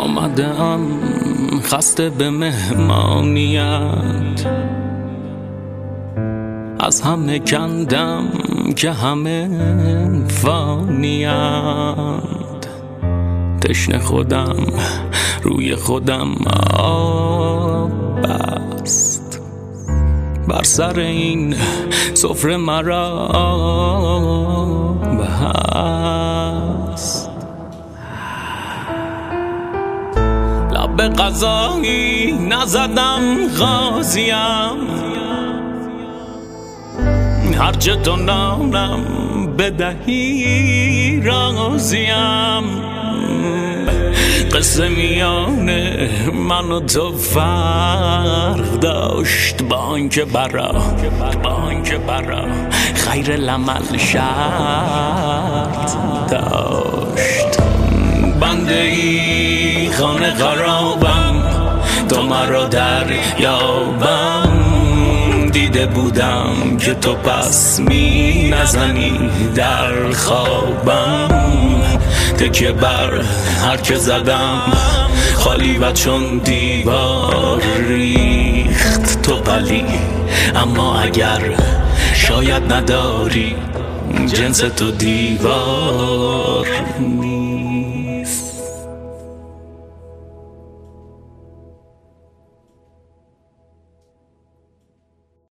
آمدم خسته به مهمانیت، از همه کندم که همه فانیند. تشنه خودم روی خودم آب بست، بر سر این سفره مرا بست. لب غذایی نزدم غازیم، هرچه تو نانم بدهی راضیم. قصه میان من و تو فرق داشت، با آنکه برا خیر العمل شرط داشت. بنده ای خانه خرابم، تو مرا دریابم. دیده بودم که تو پس می نزنی در خوابم. تکیه بر هر که زدم خالی و چون دیوار ریخت تو بلی. اما اگر شاید نداری جنس تو دیوار